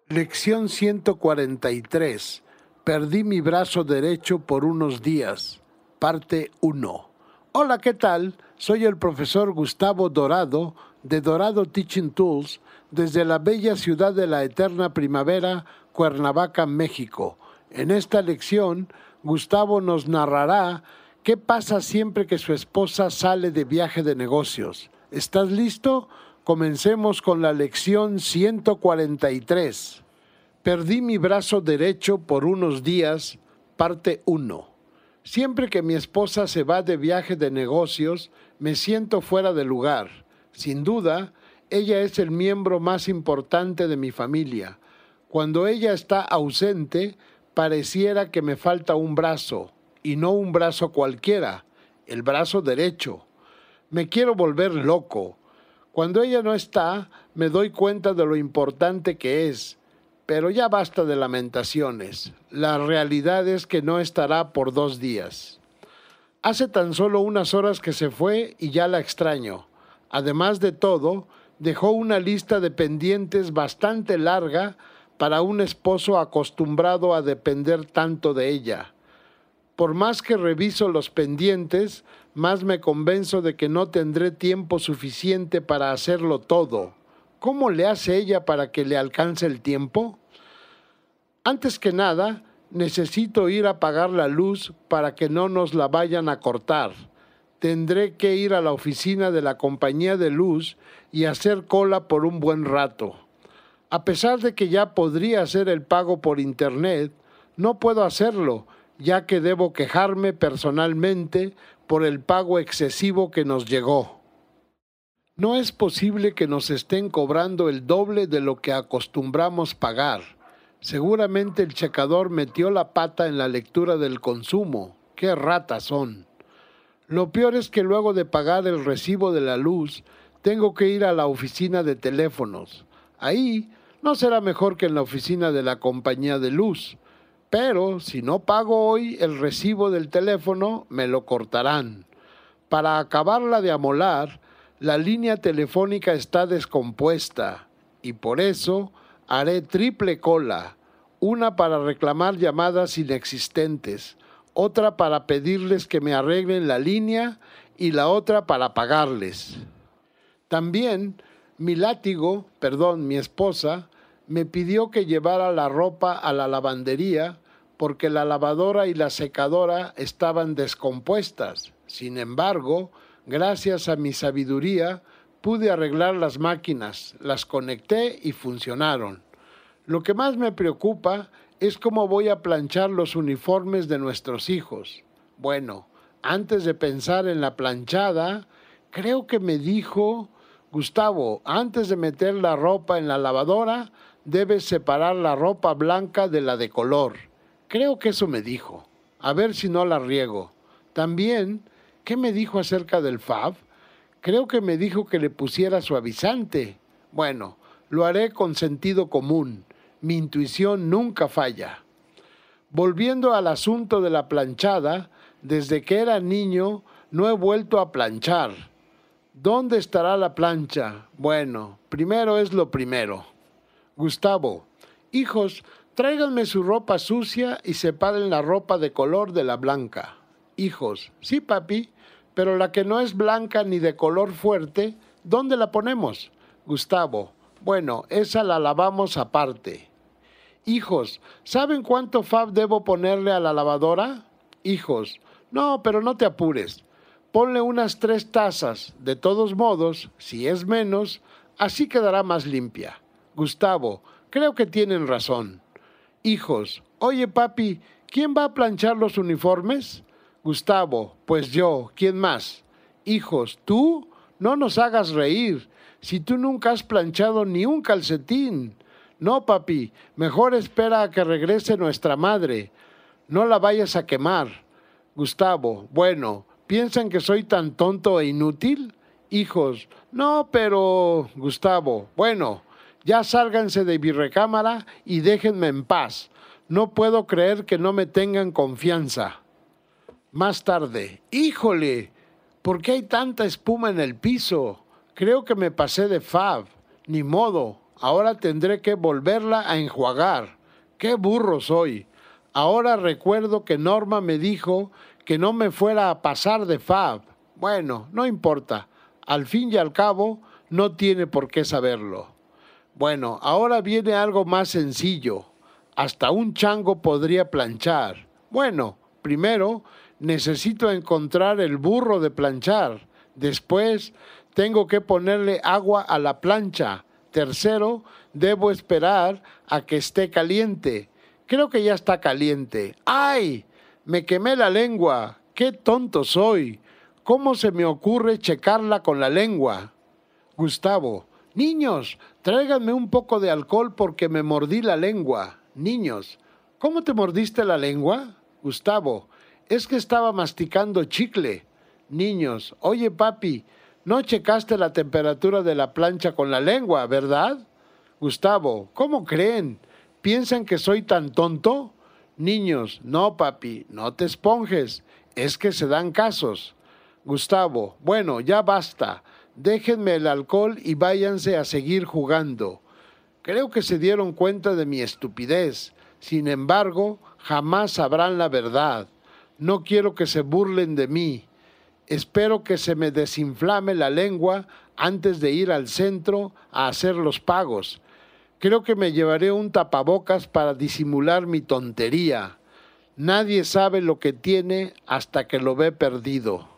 Lección 143. Perdí mi brazo derecho por unos días. Parte 1. Hola, ¿qué tal? Soy el profesor Gustavo Dorado de Dorado Teaching Tools desde la bella ciudad de la eterna primavera, Cuernavaca, México. En esta lección, Gustavo nos narrará qué pasa siempre que su esposa sale de viaje de negocios. ¿Estás listo? Comencemos con la lección 143. Perdí mi brazo derecho por unos días, parte 1. Siempre que mi esposa se va de viaje de negocios, me siento fuera de lugar. Sin duda, ella es el miembro más importante de mi familia. Cuando ella está ausente, pareciera que me falta un brazo, y no un brazo cualquiera, el brazo derecho. Me quiero volver loco. Cuando ella no está, me doy cuenta de lo importante que es. Pero ya basta de lamentaciones. La realidad es que no estará por 2 días. Hace tan solo unas horas que se fue y ya la extraño. Además de todo, dejó una lista de pendientes bastante larga para un esposo acostumbrado a depender tanto de ella. Por más que reviso los pendientes, más me convenzo de que no tendré tiempo suficiente para hacerlo todo. ¿Cómo le hace ella para que le alcance el tiempo? Antes que nada, necesito ir a apagar la luz para que no nos la vayan a cortar. Tendré que ir a la oficina de la compañía de luz y hacer cola por un buen rato. A pesar de que ya podría hacer el pago por internet, no puedo hacerlo, ya que debo quejarme personalmente por el pago excesivo que nos llegó. No es posible que nos estén cobrando el doble de lo que acostumbramos pagar. Seguramente el checador metió la pata en la lectura del consumo. ¡Qué ratas son! Lo peor es que luego de pagar el recibo de la luz, tengo que ir a la oficina de teléfonos. Ahí no será mejor que en la oficina de la compañía de luz. Pero si no pago hoy el recibo del teléfono, me lo cortarán. Para acabarla de amolar, la línea telefónica está descompuesta y por eso haré triple cola, una para reclamar llamadas inexistentes, otra para pedirles que me arreglen la línea y la otra para pagarles. También mi esposa, me pidió que llevara la ropa a la lavandería porque la lavadora y la secadora estaban descompuestas. Sin embargo, gracias a mi sabiduría, pude arreglar las máquinas, las conecté y funcionaron. Lo que más me preocupa es cómo voy a planchar los uniformes de nuestros hijos. Bueno, antes de pensar en la planchada, creo que me dijo: Gustavo, antes de meter la ropa en la lavadora, debes separar la ropa blanca de la de color. Creo que eso me dijo. A ver si no la riego. También, ¿qué me dijo acerca del Fab? Creo que me dijo que le pusiera suavizante. Bueno, lo haré con sentido común. Mi intuición nunca falla. Volviendo al asunto de la planchada, desde que era niño no he vuelto a planchar. ¿Dónde estará la plancha? Bueno, primero es lo primero. Gustavo: hijos, tráiganme su ropa sucia y separen la ropa de color de la blanca. Hijos: sí, papi, pero la que no es blanca ni de color fuerte, ¿dónde la ponemos? Gustavo: bueno, esa la lavamos aparte. Hijos: ¿saben cuánto Fab debo ponerle a la lavadora? Hijos: no, pero no te apures. Ponle unas 3 tazas. De todos modos, si es menos, así quedará más limpia. Gustavo: creo que tienen razón. Hijos: oye, papi, ¿quién va a planchar los uniformes? Gustavo: pues yo, ¿quién más? Hijos: ¿tú? No nos hagas reír. Si tú nunca has planchado ni un calcetín. No, papi, mejor espera a que regrese nuestra madre. No la vayas a quemar. Gustavo: bueno, ¿piensan que soy tan tonto e inútil? Hijos: no, pero... Gustavo: bueno, ya sálganse de mi recámara y déjenme en paz. No puedo creer que no me tengan confianza. Más tarde: ¡híjole! ¿Por qué hay tanta espuma en el piso? Creo que me pasé de Fab. Ni modo, ahora tendré que volverla a enjuagar. ¡Qué burro soy! Ahora recuerdo que Norma me dijo que no me fuera a pasar de fab. Bueno, no importa. Al fin y al cabo, no tiene por qué saberlo. Bueno, ahora viene algo más sencillo. Hasta un chango podría planchar. Bueno, primero necesito encontrar el burro de planchar. Después tengo que ponerle agua a la plancha. Tercero, debo esperar a que esté caliente. Creo que ya está caliente. ¡Ay! Me quemé la lengua. ¡Qué tonto soy! ¿Cómo se me ocurre checarla con la lengua? Gustavo: niños, tráiganme un poco de alcohol porque me mordí la lengua. Niños: ¿cómo te mordiste la lengua? Gustavo: es que estaba masticando chicle. Niños: oye papi, no checaste la temperatura de la plancha con la lengua, ¿verdad? Gustavo: ¿cómo creen? ¿Piensan que soy tan tonto? Niños: no papi, no te esponjes, es que se dan casos. Gustavo: bueno, ya basta, déjenme el alcohol y váyanse a seguir jugando. Creo que se dieron cuenta de mi estupidez. Sin embargo, jamás sabrán la verdad. No quiero que se burlen de mí. Espero que se me desinflame la lengua antes de ir al centro a hacer los pagos. Creo que me llevaré un tapabocas para disimular mi tontería. Nadie sabe lo que tiene hasta que lo ve perdido.